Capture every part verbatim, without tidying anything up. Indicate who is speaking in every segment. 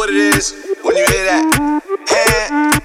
Speaker 1: what it is when you hear that. Hand,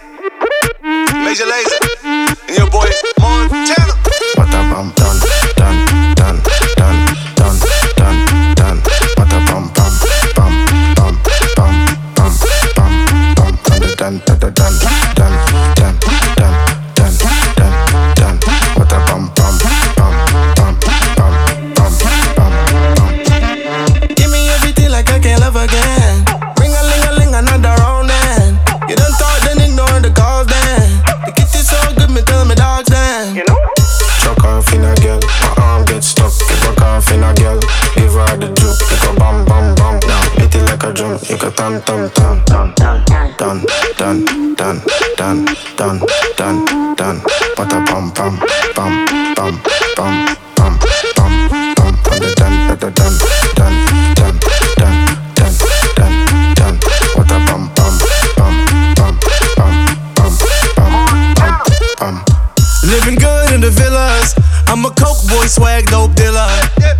Speaker 1: Major Lazer, and your boy Montana.
Speaker 2: What a bum done, done, done, done, done, done, done. What a bum bum bum bum bum bum bum bum. Done, done, done, done, done, done, done, done, done, done. What a bum bum bum bum bum bum bum bum.
Speaker 3: Give me everything like I can't love again. Ring a ling a ling another round then. You done thought then ignore the calls then. The kitty so good me tell me dogs then. You know.
Speaker 2: Chuck off in a girl, my arm get stuck. Kick a off in a girl, give her the juke. You go bam bam bam, hit it like a drum. You go tam tam tam tam tam. Done, done, done, done, done, done, done. What a bum bum bum bum bum bum bum bum. Done, done, done, done, done, done, done, done, done. What a bum bum bum bum bum bum bum bum.
Speaker 3: Living good in the villas. I'm a coke boy, swag dope dealer.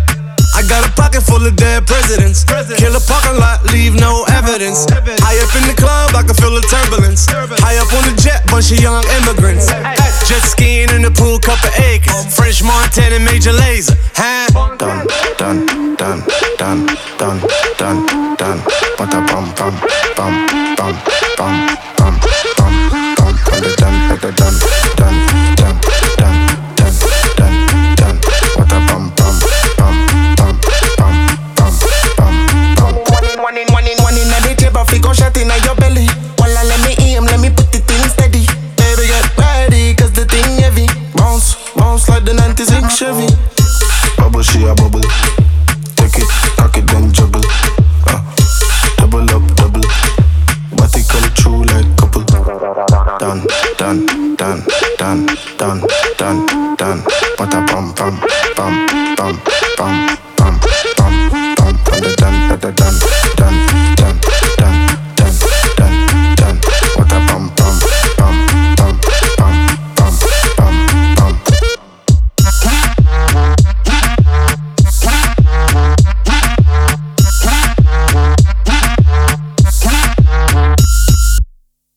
Speaker 3: I got a pocket full of dead presidents. Kill a parking lot, leave no evidence. High up in the club, I can feel the turbulence. High up on the jet, bunch of young immigrants. Jet skiing in the pool, couple acres. French Montana, Major Lazer.
Speaker 2: Done, done, done, done, done, done, done. What a bum bum bum bum bum bum bum bum. Done, done, done, done, done, done, done, done, done. What a bum bum bum bum bum bum bum bum.
Speaker 3: One in, one in, one in a day table, fi go shot inna your belly. Walla let me aim, let me put it in steady. Baby get ready, cause the thing heavy. Bounce, bounce like the ninety-six Chevy.
Speaker 2: Bubble, she a bubble. Take it, cock it, then juggle. Uh, double up, double. Body come true like couple. Done, done, done, done, done, done, done. What a bum bum.